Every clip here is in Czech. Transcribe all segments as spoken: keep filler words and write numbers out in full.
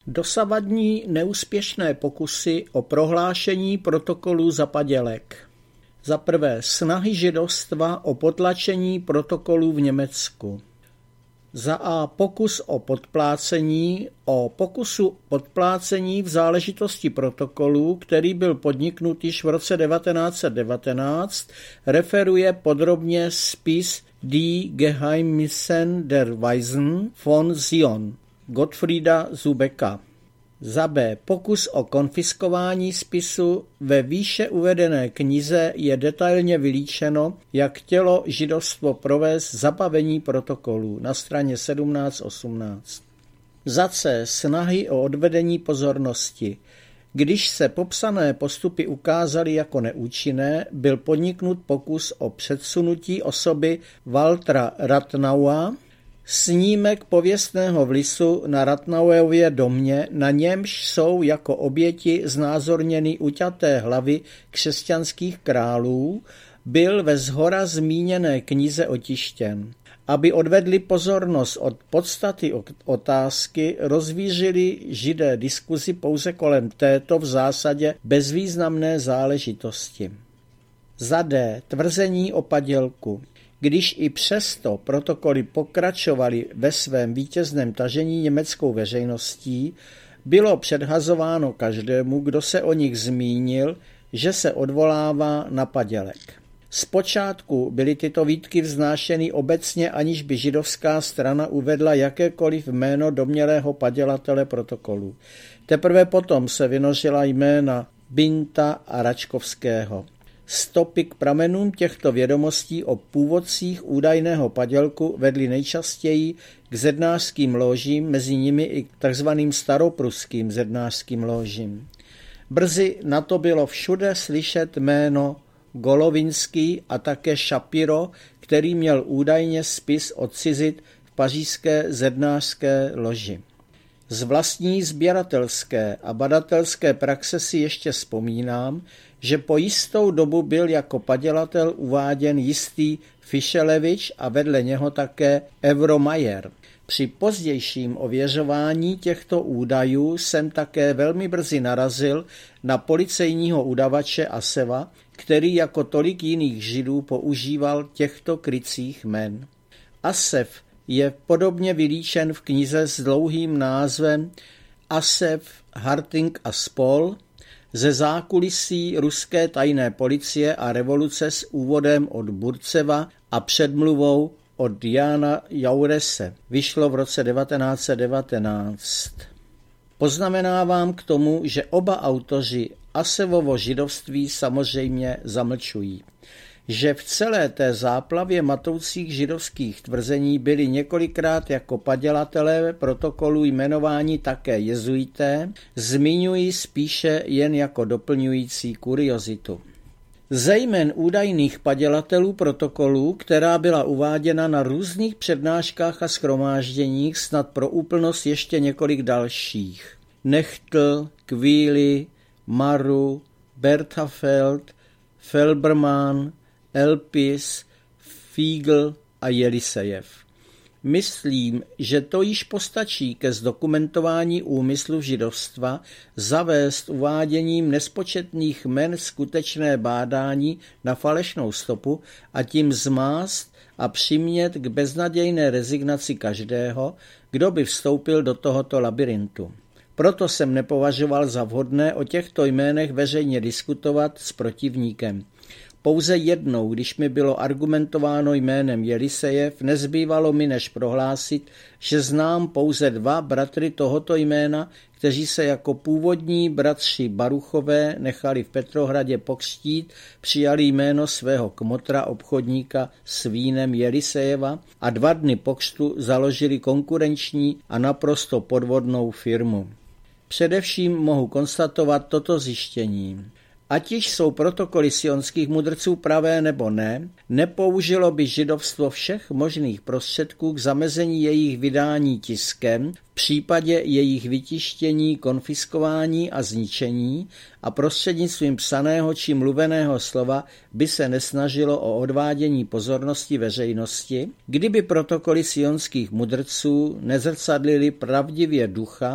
Dosavadní neúspěšné pokusy o prohlášení protokolu za padělek. Za prvé snahy židovstva o potlačení protokolů v Německu. Za a pokus o podplácení. O pokusu podplácení v záležitosti protokolu, který byl podniknut již v roce devatenáct set devatenáct, referuje podrobně spis Die Geheimnissen der Weisen von Zion Gottfrieda Zubeka. Za b. Pokus o konfiskování spisu. Ve výše uvedené knize je detailně vylíčeno, jak chtělo židovstvo provést zabavení protokolů na straně sedmnáct osmnáct. Za c. Snahy o odvedení pozornosti. Když se popsané postupy ukázaly jako neúčinné, byl podniknut pokus o předsunutí osoby Waltera Ratnaua. Snímek pověstného vlisu na Ratnauově domě, na němž jsou jako oběti znázorněny uťaté hlavy křesťanských králů, byl ve shora zmíněné knize otištěn. Aby odvedli pozornost od podstaty otázky, rozvířili Židé diskuzi pouze kolem této v zásadě bezvýznamné záležitosti. Za d. Tvrzení o padělku. Když i přesto protokoly pokračovaly ve svém vítězném tažení německou veřejností, bylo předhazováno každému, kdo se o nich zmínil, že se odvolává na padělek. Zpočátku byly tyto výtky vznášeny obecně, aniž by židovská strana uvedla jakékoliv jméno domnělého padělatele protokolu. Teprve potom se vynořila jména Binta a Račkovského. Stopy k pramenům těchto vědomostí o původcích údajného padělku vedly nejčastěji k zednářským lóžím, mezi nimi i k takzvaným staropruským zednářským lóžím. Brzy na to bylo všude slyšet jméno Golovinský a také Shapiro, který měl údajně spis odcizit v pařížské zednářské loži. Z vlastní sběratelské a badatelské praxe si ještě vzpomínám, že po jistou dobu byl jako padělatel uváděn jistý Fišelevič a vedle něho také Evromajer. Při pozdějším ověřování těchto údajů jsem také velmi brzy narazil na policejního udavače Aseva, který jako tolik jiných Židů používal těchto krycích jmen. Asev je podobně vylíčen v knize s dlouhým názvem Asev, Harting a spol. Ze zákulisí ruské tajné policie a revoluce s úvodem od Burceva a předmluvou od Jana Jaurese. Vyšlo v roce devatenáct set devatenáct. Poznamenávám k tomu, že oba autoři Asevovo židovství samozřejmě zamlčují. Že v celé té záplavě matoucích židovských tvrzení byli několikrát jako padělatelé protokolu jmenováni také jezuité, zmiňují spíše jen jako doplňující kuriozitu. Ze jmen údajných padělatelů protokolů, která byla uváděna na různých přednáškách a shromážděních, snad pro úplnost ještě několik dalších. Nechtl, Kvíli, Maru, Berthafeld, Felbermann, Elpis, Fiegel a Jelisejev. Myslím, že to již postačí ke zdokumentování úmyslu židovstva zavést uváděním nespočetných jmen skutečné bádání na falešnou stopu a tím zmást a přimět k beznadějné rezignaci každého, kdo by vstoupil do tohoto labyrintu. Proto jsem nepovažoval za vhodné o těchto jménech veřejně diskutovat s protivníkem. Pouze jednou, když mi bylo argumentováno jménem Jelisejev, nezbývalo mi než prohlásit, že znám pouze dva bratry tohoto jména, kteří se jako původní bratři Baruchové nechali v Petrohradě pokřtít, přijali jméno svého kmotra obchodníka s vínem Jelisejeva a dva dny po křtu založili konkurenční a naprosto podvodnou firmu. Především mohu konstatovat toto zjištění. Ať již jsou protokoly sionských mudrců pravé nebo ne, nepoužilo by židovstvo všech možných prostředků k zamezení jejich vydání tiskem v případě jejich vytištění, konfiskování a zničení a prostřednictvím psaného či mluveného slova by se nesnažilo o odvádění pozornosti veřejnosti, kdyby protokoly sionských mudrců nezrcadlily pravdivě ducha,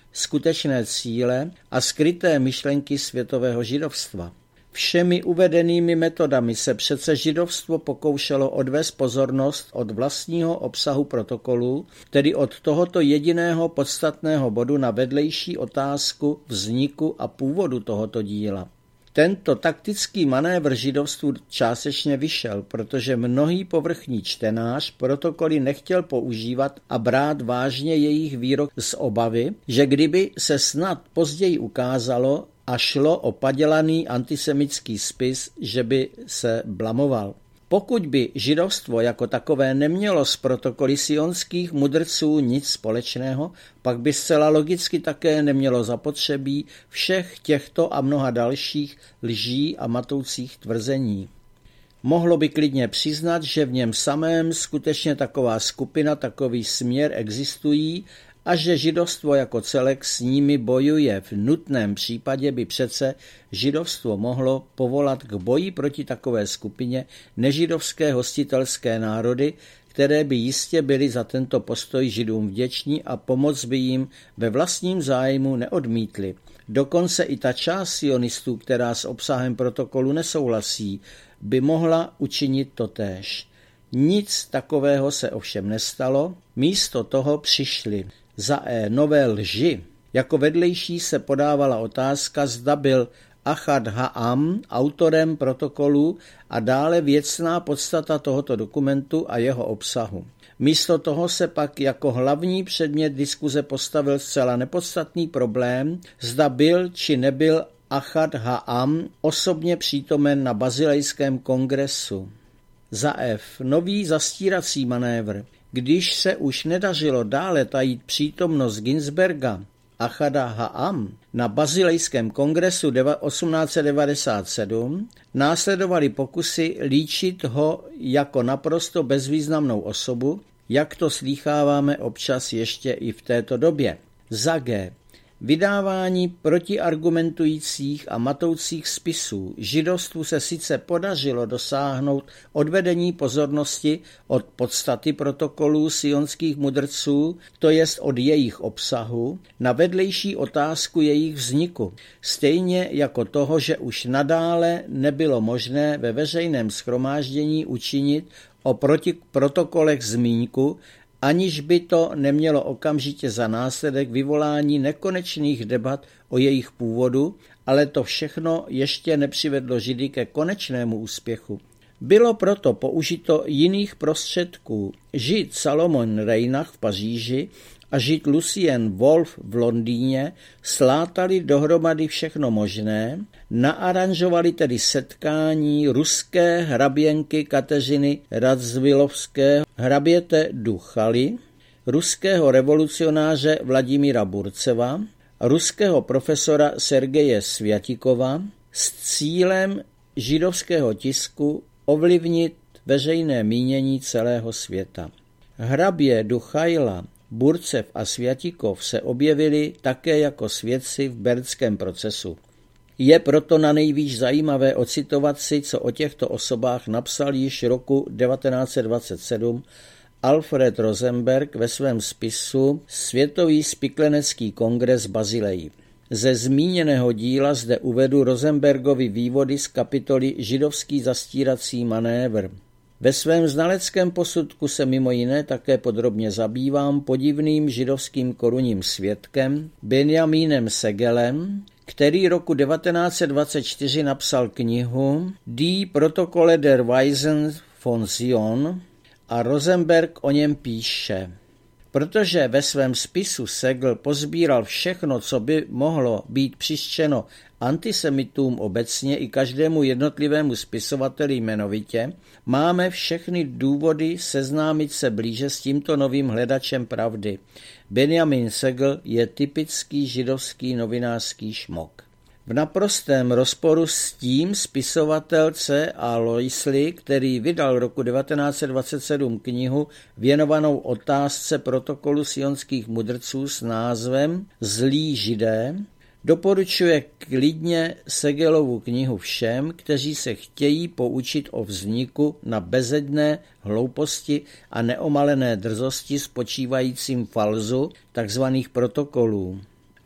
skutečné cíle a skryté myšlenky světového židovstva. Všemi uvedenými metodami se přece židovstvo pokoušelo odvést pozornost od vlastního obsahu protokolu, tedy od tohoto jediného podstatného bodu na vedlejší otázku vzniku a původu tohoto díla. Tento taktický manévr židovstvu částečně vyšel, protože mnohý povrchní čtenář protokoly nechtěl používat a brát vážně jejich výrok z obavy, že kdyby se snad později ukázalo a šlo o padělaný antisemitský spis, že by se blamoval. Pokud by židovstvo jako takové nemělo s protokoly sionských mudrců nic společného, pak by zcela logicky také nemělo zapotřebí všech těchto a mnoha dalších lží a matoucích tvrzení. Mohlo by klidně přiznat, že v něm samém skutečně taková skupina, takový směr existují a že židovstvo jako celek s nimi bojuje. V nutném případě by přece židovstvo mohlo povolat k boji proti takové skupině nežidovské hostitelské národy, které by jistě byly za tento postoj židům vděční a pomoc by jim ve vlastním zájmu neodmítli. Dokonce i ta část sionistů, která s obsahem protokolu nesouhlasí, by mohla učinit totéž. Nic takového se ovšem nestalo, místo toho přišli za E nové lži. Jako vedlejší se podávala otázka, zda byl Achad Ha'am autorem protokolu a dále věcná podstata tohoto dokumentu a jeho obsahu. Místo toho se pak jako hlavní předmět diskuze postavil zcela nepodstatný problém, zda byl či nebyl Achad Ha'am osobně přítomen na Bazilejském kongresu. Za F. Nový zastírací manévr. Když se už nedařilo dále tajit přítomnost Ginsberga Achada Ha'am na Bazilejském kongresu osmnáct set devadesát sedm, následovaly pokusy líčit ho jako naprosto bezvýznamnou osobu, jak to slýcháváme občas ještě i v této době. Za G. Vydávání protiargumentujících a matoucích spisů. Židovstvu se sice podařilo dosáhnout odvedení pozornosti od podstaty protokolů sionských mudrců, to jest od jejich obsahu, na vedlejší otázku jejich vzniku. Stejně jako toho, že už nadále nebylo možné ve veřejném shromáždění učinit o proti protokolech zmínku, aniž by to nemělo okamžitě za následek vyvolání nekonečných debat o jejich původu, ale to všechno ještě nepřivedlo Židy ke konečnému úspěchu. Bylo proto použito jiných prostředků. Žid Salomon Reinach v Paříži a žid Lucien Wolf v Londýně slátali dohromady všechno možné, naaranžovali tedy setkání ruské hraběnky Kateřiny Radzivilovské, hraběte Duchaly, ruského revolucionáře Vladimíra Burceva, ruského profesora Sergeje Sviatikova s cílem židovského tisku ovlivnit veřejné mínění celého světa. Hrabě Duchajla, Burcev a Sviatikov se objevili také jako svědci v Bernském procesu. Je proto nanejvýš zajímavé ocitovat si, co o těchto osobách napsal již roku devatenáct set dvacet sedm Alfred Rosenberg ve svém spisu Světový spiklenecký kongres Bazileji. Ze zmíněného díla zde uvedu Rosenbergovy vývody z kapitoly Židovský zastírací manévr. Ve svém znaleckém posudku se mimo jiné také podrobně zabývám podivným židovským korunním svědkem Benjamínem Segelem, který roku devatenáct set dvacet čtyři napsal knihu Die Protokolle der Weisen von Zion a Rosenberg o něm píše. Protože ve svém spisu Segel pozbíral všechno, co by mohlo být přištěno antisemitům obecně i každému jednotlivému spisovateli jmenovitě, máme všechny důvody seznámit se blíže s tímto novým hledačem pravdy. Benjamin Segel je typický židovský novinářský šmok. V naprostém rozporu s tím spisovatel C A Loisley, který vydal roku devatenáct set dvacet sedm knihu věnovanou otázce protokolu sionských mudrců s názvem Zlí židé, doporučuje klidně Segelovu knihu všem, kteří se chtějí poučit o vzniku na bezedné hlouposti a neomalené drzosti spočívajícím falzu tzv. Protokolů.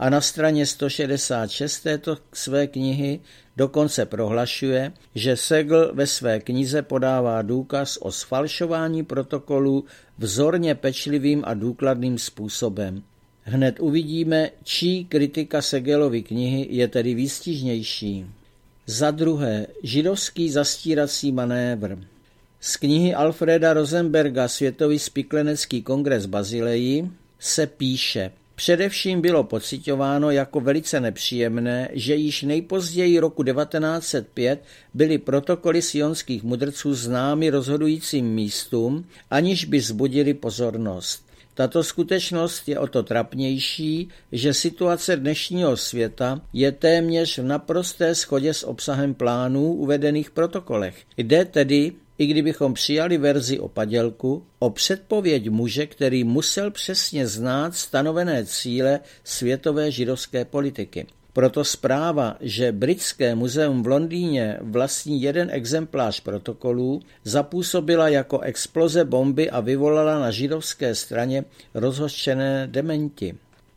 a na straně sto šedesát šest této své knihy dokonce prohlašuje, že Segel ve své knize podává důkaz o sfalšování protokolů vzorně pečlivým a důkladným způsobem. Hned uvidíme, čí kritika Segelovy knihy je tedy výstižnější. Za druhé, židovský zastírací manévr. Z knihy Alfreda Rosenberga Světový spiklenecký kongres Bazileji se píše: Především bylo pociťováno jako velice nepříjemné, že již nejpozději roku devatenáct set pět byly protokoly sionských mudrců známy rozhodujícím místům, aniž by vzbudili pozornost. Tato skutečnost je o to trapnější, že situace dnešního světa je téměř v naprosté shodě s obsahem plánů uvedených v protokolech. Jde tedy, i kdybychom přijali verzi o padělku, o předpověď muže, který musel přesně znát stanovené cíle světové židovské politiky. Proto zpráva, že Britské muzeum v Londýně vlastní jeden exemplář protokolů, zapůsobila jako exploze bomby a vyvolala na židovské straně rozhořčené dementi.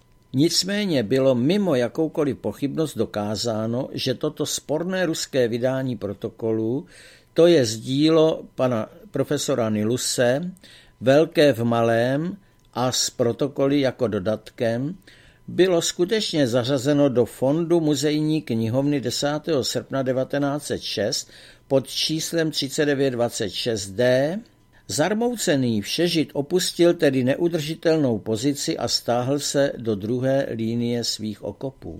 Nicméně bylo mimo jakoukoliv pochybnost dokázáno, že toto sporné ruské vydání protokolů, to je dílo pana profesora Niluse, velké v malém a s protokoly jako dodatkem, bylo skutečně zařazeno do fondu muzejní knihovny desátého srpna devatenáct set šest pod číslem třicet devět dvacet šest D. Zarmoucený všežid opustil tedy neudržitelnou pozici a stáhl se do druhé linie svých okopů.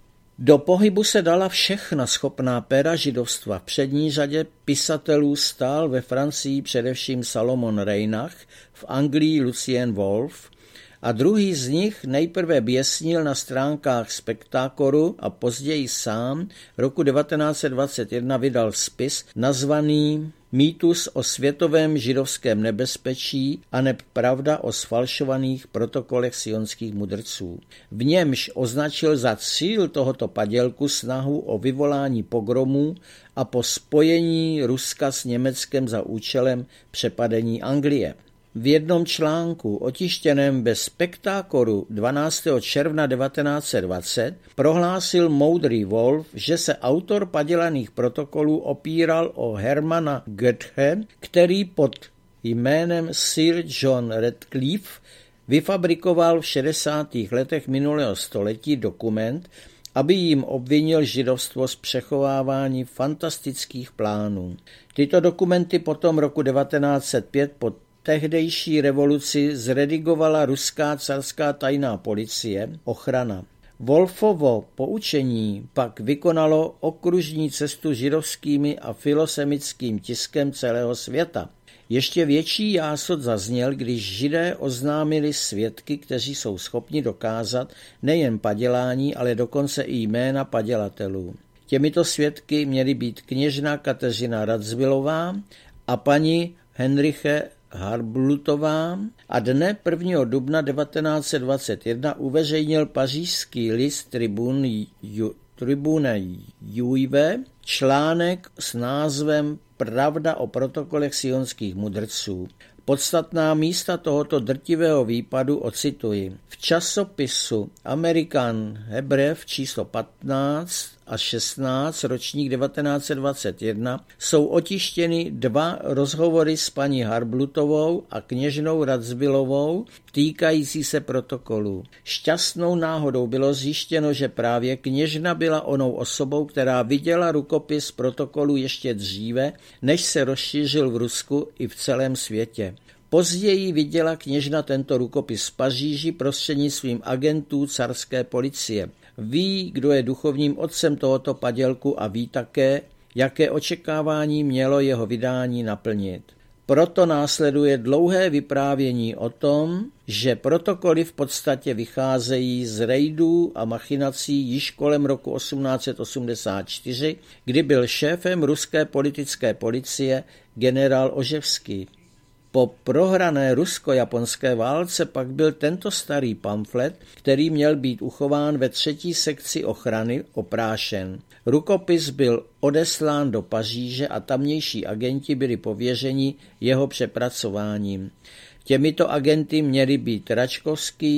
Do pohybu se dala všechna schopná péra židovstva. V přední řadě pisatelů stál ve Francii především Salomon Reinach, v Anglii Lucien Wolf, a druhý z nich nejprve běsnil na stránkách Spektákoru a později sám roku devatenáct set dvacet jedna vydal spis nazvaný Mýtus o světovém židovském nebezpečí aneb pravda o sfalšovaných protokolech sionských mudrců. V němž označil za cíl tohoto padělku snahu o vyvolání pogromů a po spojení Ruska s Německem za účelem přepadení Anglie. V jednom článku otištěném ve Spektákoru dvanáctého června devatenáct set dvacet prohlásil moudrý Wolf, že se autor padělaných protokolů opíral o Hermana Goethe, který pod jménem Sir John Radcliffe vyfabrikoval v šedesátých letech minulého století dokument, aby jim obvinil židovstvo z přechovávání fantastických plánů. Tyto dokumenty potom roku devatenáct set pět pod tehdejší revoluci zredigovala ruská carská tajná policie, ochrana. Wolfovo poučení pak vykonalo okružní cestu židovskými a filosemickým tiskem celého světa. Ještě větší jásot zazněl, když Židé oznámili svědky, kteří jsou schopni dokázat nejen padělání, ale dokonce i jména padělatelů. Těmito svědky měly být kněžna Kateřina Radziwilová a paní Henriche Harblutová a dne prvního dubna devatenáct set dvacet jedna uveřejnil pařížský list Tribune, ju, Tribune Juive článek s názvem Pravda o protokolech sionských mudrců. Podstatná místa tohoto drtivého výpadu ocituji. V časopisu American Hebrew číslo patnáct a šestnáct, ročník devatenáct set dvacet jedna, jsou otištěny dva rozhovory s paní Harblutovou a kněžnou Radziwilovou týkající se protokolů. Šťastnou náhodou bylo zjištěno, že právě kněžna byla onou osobou, která viděla rukopis protokolu ještě dříve, než se rozšířil v Rusku i v celém světě. Později viděla kněžna tento rukopis v Paříži prostřednictvím agentů carské policie. Ví, kdo je duchovním otcem tohoto padělku a ví také, jaké očekávání mělo jeho vydání naplnit. Proto následuje dlouhé vyprávění o tom, že protokoly v podstatě vycházejí z rejdů a machinací již kolem roku osmnáct set osmdesát čtyři, kdy byl šéfem ruské politické policie generál Oževský. Po prohrané rusko-japonské válce pak byl tento starý pamflet, který měl být uchován ve třetí sekci ochrany, oprášen. Rukopis byl odeslán do Paříže a tamnější agenti byli pověřeni jeho přepracováním. Těmito agenty měli být Račkovský,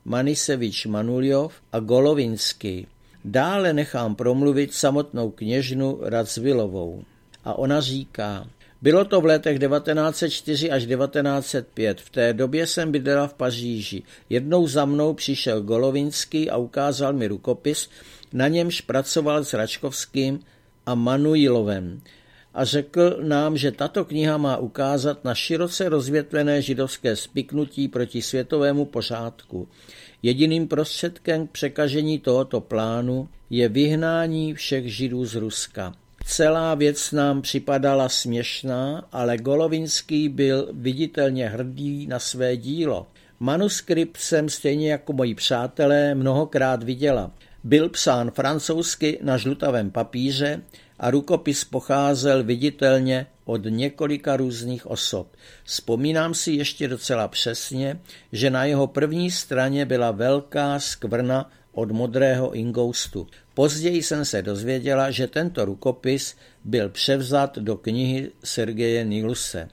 Manisevič Manuljov a Golovinský. Dále nechám promluvit samotnou kněžnu Radziwilovou. A ona říká: bylo to v letech devatenáct set čtyři až devatenáct set pět. V té době jsem bydlela v Paříži. Jednou za mnou přišel Golovinský a ukázal mi rukopis, na němž pracoval s Račkovským a Manujlovem. A řekl nám, že tato kniha má ukázat na široce rozvětvené židovské spiknutí proti světovému pořádku. Jediným prostředkem k překažení tohoto plánu je vyhnání všech Židů z Ruska. Celá věc nám připadala směšná, ale Golovinský byl viditelně hrdý na své dílo. Manuskript jsem stejně jako moji přátelé mnohokrát viděla. Byl psán francouzsky na žlutavém papíře a rukopis pocházel viditelně od několika různých osob. Vzpomínám si ještě docela přesně, že na jeho první straně byla velká skvrna od modrého ingoustu. Později jsem se dozvěděla, že tento rukopis byl převzat do knihy Sergeje Niluse.